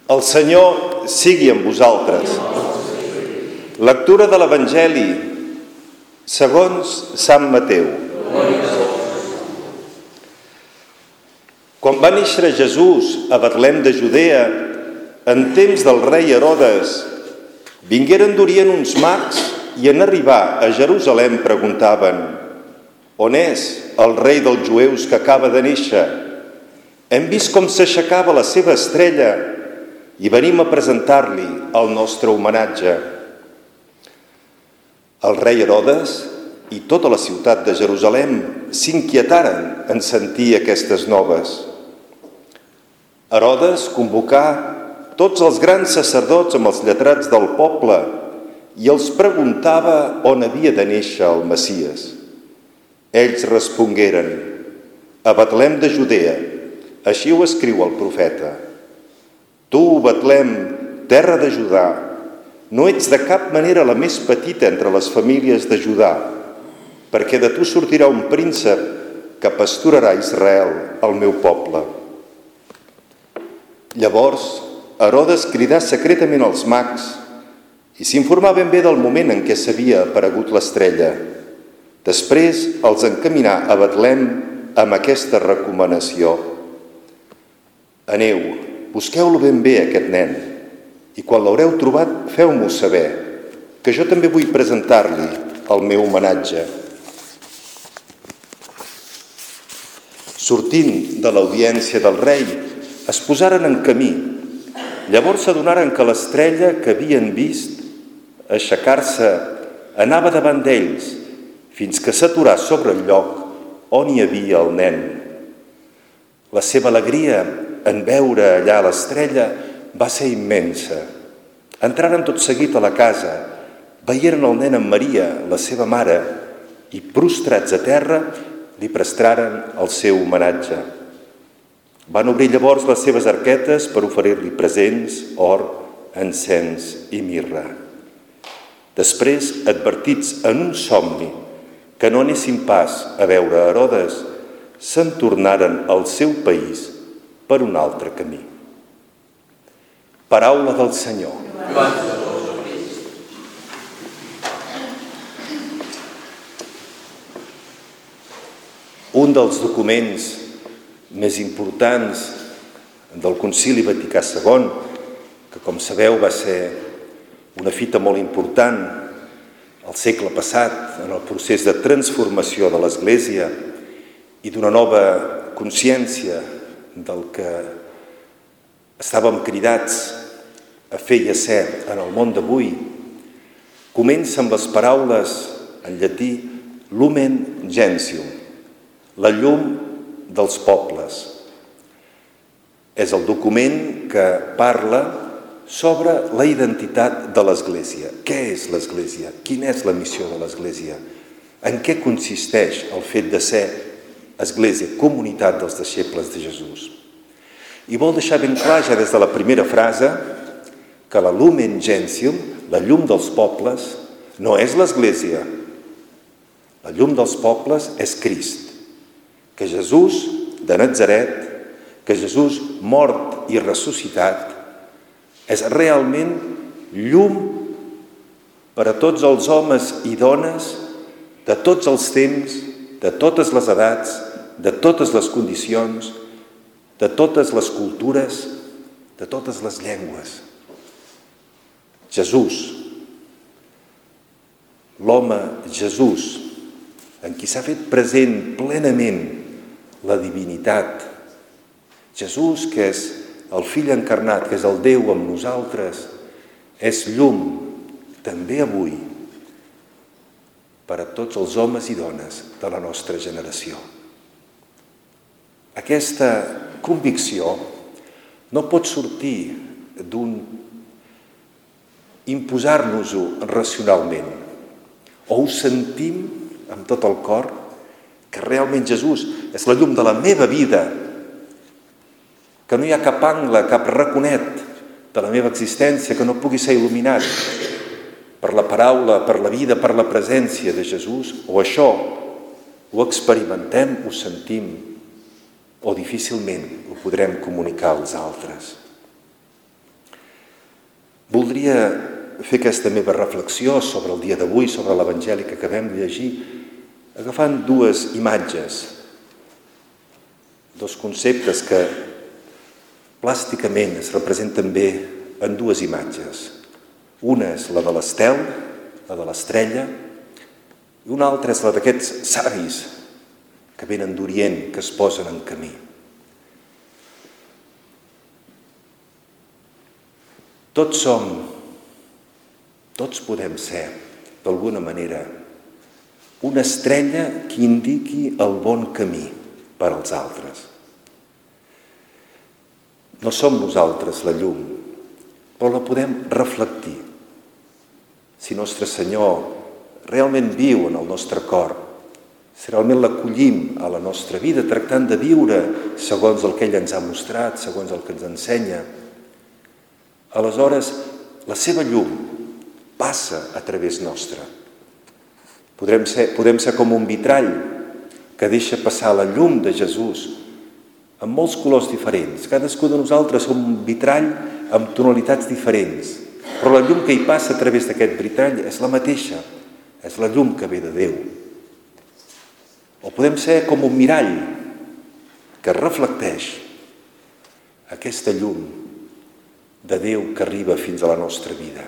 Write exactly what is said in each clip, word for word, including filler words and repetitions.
El Senyor sigui amb vosaltres. Lectura de l'Evangeli segons Sant Mateu. Quan va néixer Jesús a Betlem de Judea, en temps del rei Herodes, vingueren d'Orient uns mags i en arribar a Jerusalem preguntaven: on és el rei dels jueus que acaba de néixer? Hem vist com s'aixecava la seva estrella i venim a presentar-li el nostre homenatge. El rei Herodes i tota la ciutat de Jerusalem s'inquietaren en sentir aquestes noves. Herodes convocà tots els grans sacerdots amb els lletrats del poble i els preguntava on havia de néixer el Messies. Ells respongueren: a Betlem de Judea, així ho escriu el profeta. Tu, Betlem, terra de Judà, no ets de cap manera la més petita entre les famílies de Judà, perquè de tu sortirà un príncep que pasturarà Israel, el meu poble. Llavors, Herodes cridà secretament els mags i s'informà ben bé del moment en què s'havia aparegut l'estrella. Després els encaminà a Betlem amb aquesta recomanació: aneu, busqueu-lo ben bé, aquest nen, i quan l'haureu trobat, feu-m'ho saber, que jo també vull presentar-li el meu homenatge. Sortint de l'audiència del rei, es posaren en camí. Llavors s'adonaren que l'estrella que havien vist aixecar-se anava davant d'ells, fins que s'aturà sobre el lloc on hi havia el nen. La seva alegria en veure allà l'estrella va ser immensa. Entraren tot seguit a la casa, veieren el nen amb Maria, la seva mare, i prostrats a terra li prestaren el seu homenatge. Van obrir llavors les seves arquetes per oferir-li presents, or, encens i mirra. Després, advertits en un somni que no anessin pas a veure Herodes, se'n tornaren al seu país per un altre camí. Paraula del Senyor. Un dels documents més importants del Concili Vaticà segon, que com sabeu va ser una fita molt important al segle passat en el procés de transformació de l'Església i d'una nova consciència del que estàvem cridats a fer i a ser en el món d'avui, comença amb les paraules en llatí Lumen Gentium, la llum dels pobles. És el document que parla sobre la identitat de l'Església. Què és l'Església? Quina és la missió de l'Església? En què consisteix el fet de ser Església, comunitat dels deixebles de Jesús? I vol deixar ben clar ja des de la primera frase que la Lumen Gentium, la llum dels pobles, no és l'Església. La llum dels pobles és Crist, que Jesús de Natzaret, que Jesús mort i ressuscitat, és realment llum per a tots els homes i dones de tots els temps, de totes les edats, de totes les condicions, de totes les cultures, de totes les llengües. Jesús, l'home Jesús, en qui s'ha fet present plenament la divinitat. Jesús, que és el Fill encarnat, que és el Déu amb nosaltres, és llum també avui per a tots els homes i dones de la nostra generació. Aquesta convicció no pot sortir d'un imposar-nos-ho racionalment. O ho sentim amb tot el cor, que realment Jesús és la llum de la meva vida, que no hi ha cap angle, cap raconet de la meva existència que no pugui ser il·luminat per la paraula, per la vida, per la presència de Jesús, o això ho experimentem, ho sentim, o difícilment ho podrem comunicar als altres. voldria fer aquesta meva reflexió sobre el dia d'avui, sobre l'Evangeli que acabem de llegir, agafant dues imatges, dos conceptes que plàsticament es representen bé en dues imatges. Una és la de l'estel, la de l'estrella, i una altra és la d'aquests savis que venen d'Orient, que es posen en camí. Tots som, tots podem ser, d'alguna manera, una estrella que indiqui el bon camí per als altres. No som nosaltres la llum, però la podem reflectir. Si Nostre Senyor realment viu en el nostre cor, si realment l'acollim a la nostra vida, tractant de viure segons el que ell ens ha mostrat, segons el que ens ensenya, aleshores la seva llum passa a través nostre. Podrem ser, podem ser com un vitrall que deixa passar la llum de Jesús amb molts colors diferents. Cadascú de nosaltres som un vitrall amb tonalitats diferents, però la llum que hi passa a través d'aquest vitrall és la mateixa, és la llum que ve de Déu. O podem ser com un mirall que reflecteix aquesta llum de Déu que arriba fins a la nostra vida.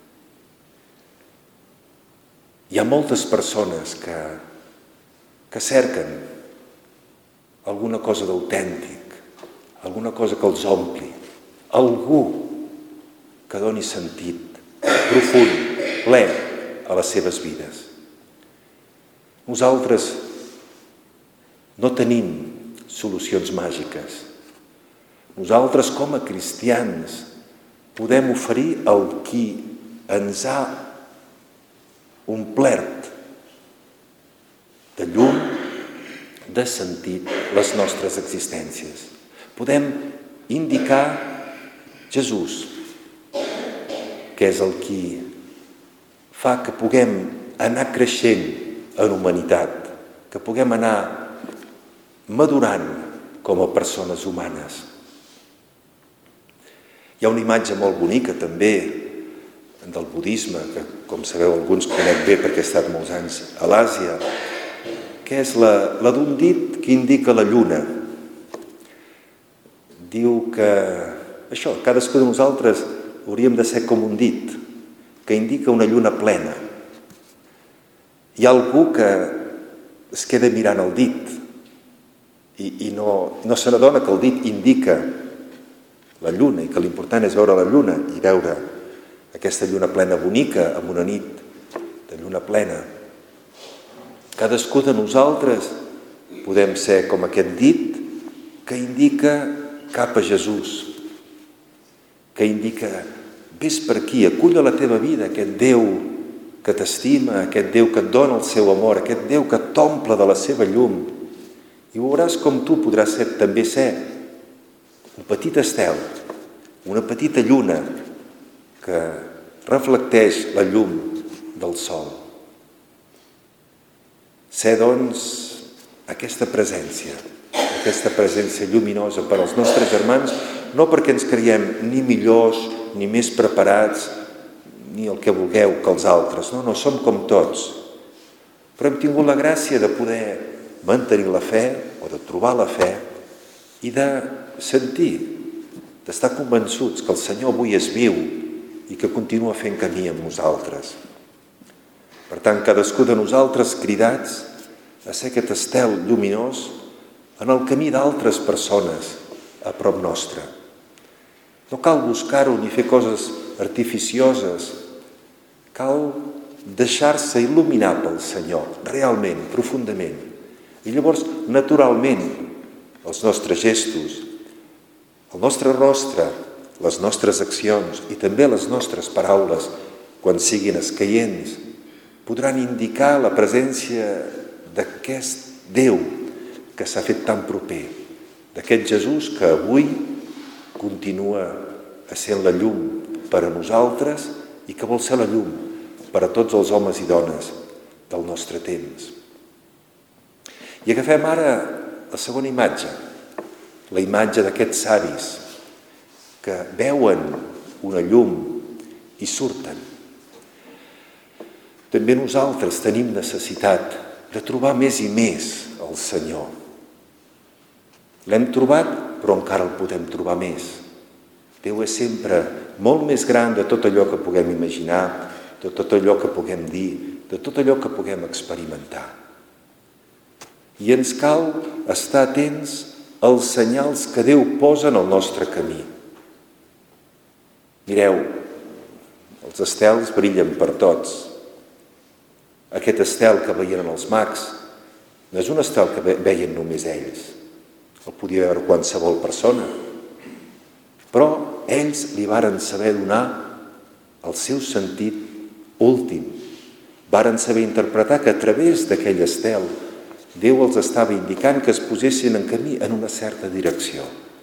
Hi ha moltes persones que, que cerquen alguna cosa d'autèntic, alguna cosa que els ompli, algú que doni sentit profund, ple a les seves vides. Nosaltres no tenim solucions màgiques. Nosaltres, com a cristians, podem oferir el qui ens ha omplert de llum, de sentit, les nostres existències. Podem indicar Jesús, que és el qui fa que puguem anar creixent en humanitat, que puguem anar madurant com a persones humanes. Hi ha una imatge molt bonica també del budisme, que com sabeu alguns conec bé perquè he estat molts anys a l'Àsia, que és la, la d'un dit que indica la lluna. Diu que això, cadascú de nosaltres hauríem de ser com un dit, que indica una lluna plena. Hi ha algú que es queda mirant el dit i, i no, no se n'adona que el dit indica la lluna i que l'important és veure la lluna i veure aquesta lluna plena bonica amb una nit de lluna plena. Cadascú de nosaltres podem ser com aquest dit que indica cap a Jesús, que indica vés per aquí, acull a la teva vida aquest Déu que t'estima, aquest Déu que et dona el seu amor, aquest Déu que t'omple de la seva llum. I veuràs com tu podràs ser, també ser un petit estel, una petita lluna que reflecteix la llum del sol. Ser, doncs, aquesta presència, aquesta presència lluminosa per als nostres germans, no perquè ens creiem ni millors, ni més preparats, ni el que vulgueu que els altres. No, no, som com tots. Però hem tingut la gràcia de poder mantenir la fe, o de trobar la fe, i de sentir, d'estar convençuts que el Senyor avui és viu i que continua fent camí amb nosaltres. Per tant, cadascú de nosaltres cridats a ser aquest estel lluminós en el camí d'altres persones a prop nostre. No cal buscar-ho ni fer coses artificioses. Cal deixar-se il·luminar pel Senyor, realment, profundament. I llavors, naturalment, els nostres gestos, el nostre rostre, les nostres accions i també les nostres paraules, quan siguin escaients, podran indicar la presència d'aquest Déu que s'ha fet tan proper, d'aquest Jesús que avui continua essent la llum per a nosaltres i que vol ser la llum per a tots els homes i dones del nostre temps. I agafem ara la segona imatge, la imatge d'aquests savis que veuen una llum i surten. També nosaltres tenim necessitat de trobar més i més el Senyor. L'hem trobat, però encara el podem trobar més. Déu és sempre molt més gran de tot allò que puguem imaginar, de tot allò que puguem dir, de tot allò que puguem experimentar. I ens cal estar atents als senyals que Déu posa en el nostre camí. Mireu, els estels brillen per tots. Aquest estel que veien els mags no és un estel que veien només ells. El podia veure qualsevol persona. Però ells li varen saber donar el seu sentit últim. Varen saber interpretar que a través d'aquell estel Déu els estava indicant que es posessin en camí en una certa direcció.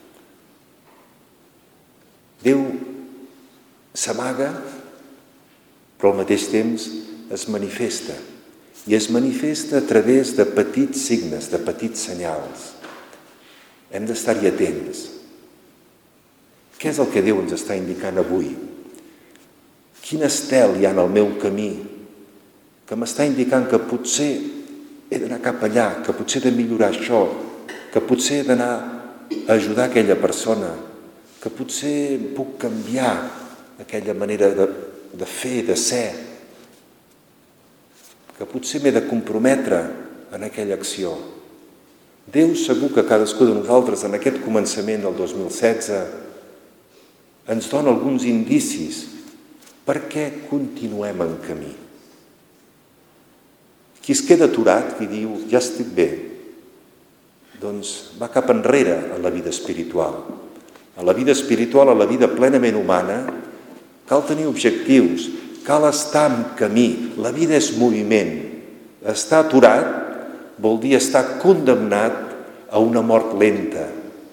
Déu s'amaga, però al mateix temps es manifesta. I es manifesta a través de petits signes, de petits senyals. Hem d'estar-hi atents. Què és el que Déu ens està indicant avui? Quin estel hi ha en el meu camí que m'està indicant que potser he d'anar cap allà, que potser he de millorar això, que potser he d'anar a ajudar aquella persona, que potser puc canviar aquella manera de, de fer, de ser, que potser m'he de comprometre en aquella acció. Déu segur que cadascú de nosaltres en aquest començament del dos mil setze ens dona alguns indicis perquè continuem en camí. Qui es queda aturat, qui diu, ja estic bé, doncs va cap enrere en la vida espiritual. A la vida espiritual, a la vida plenament humana, cal tenir objectius, cal estar en camí. La vida és moviment. Estar aturat vol dir estar condemnat a una mort lenta.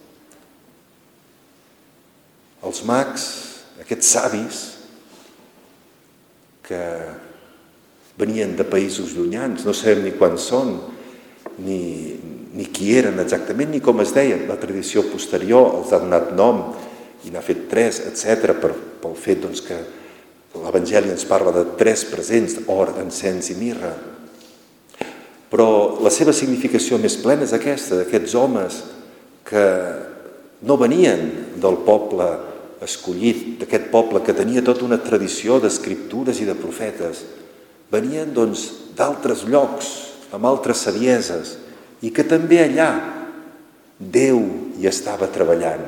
Els mags, aquests savis, que venien de països llunyans, no sabem ni quan són, ni, ni qui eren exactament, ni com es deien. La tradició posterior els ha donat nom i n'ha fet tres, etcètera, per, pel fet doncs, que l'Evangeli ens parla de tres presents, or, encens i mirra. Però la seva significació més plena és aquesta, d'aquests homes que no venien del poble escollit, d'aquest poble que tenia tota una tradició d'escriptures i de profetes. Venien, doncs, d'altres llocs, amb altres savieses, i que també allà Déu hi estava treballant.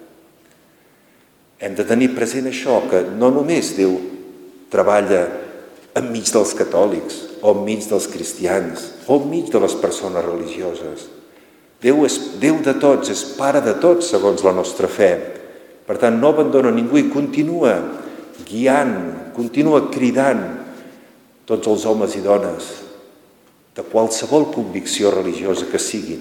Hem de tenir present això, que no només Déu treballa enmig dels catòlics, o enmig dels cristians, o enmig de les persones religioses. Déu és Déu de tots, és Pare de tots, segons la nostra fe. Per tant, no abandona ningú i continua guiant, continua cridant tots els homes i dones de qualsevol convicció religiosa que siguin.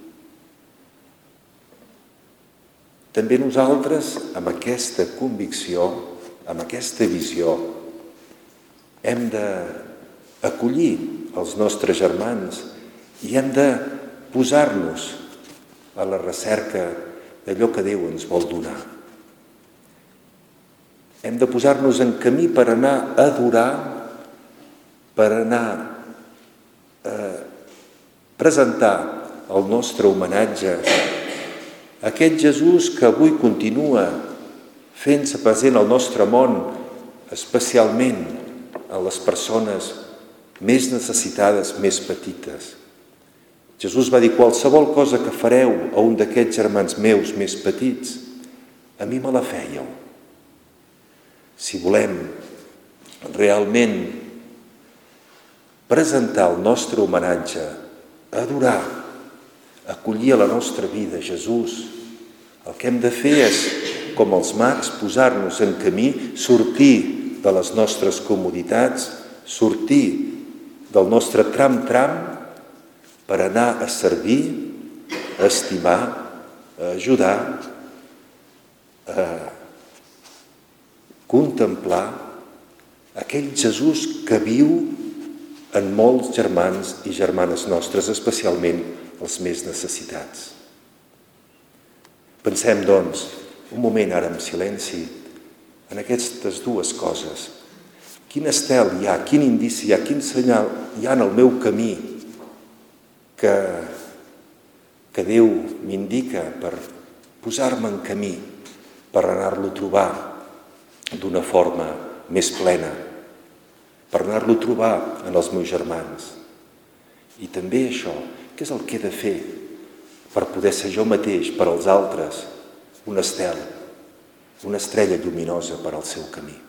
També nosaltres, amb aquesta convicció, amb aquesta visió, hem d'acollir els nostres germans i hem de posar-nos a la recerca d'allò que Déu ens vol donar. Hem de posar-nos en camí per anar a adorar, per anar a presentar el nostre homenatge a aquest Jesús que avui continua fent-se present al nostre món, especialment a les persones més necessitades, més petites. Jesús va dir, qualsevol cosa que fareu a un d'aquests germans meus més petits, a mi me la fèieu. Si volem realment presentar el nostre homenatge, adorar, acollir a la nostra vida Jesús, el que hem de fer és, com els mags, posar-nos en camí, sortir de les nostres comoditats, sortir del nostre tram-tram per anar a servir, a estimar, a ajudar, a contemplar aquell Jesús que viu en molts germans i germanes nostres, especialment els més necessitats. Pensem, doncs, un moment ara en silenci, en aquestes dues coses. Quin estel hi ha, quin indici hi ha, quin senyal hi ha en el meu camí que, que Déu m'indica per posar-me en camí, per anar-lo a trobar d'una forma més plena, per anar-lo a trobar en els meus germans. I també això, què és el que he de fer per poder ser jo mateix, per als altres, un estel, una estrella lluminosa per al seu camí.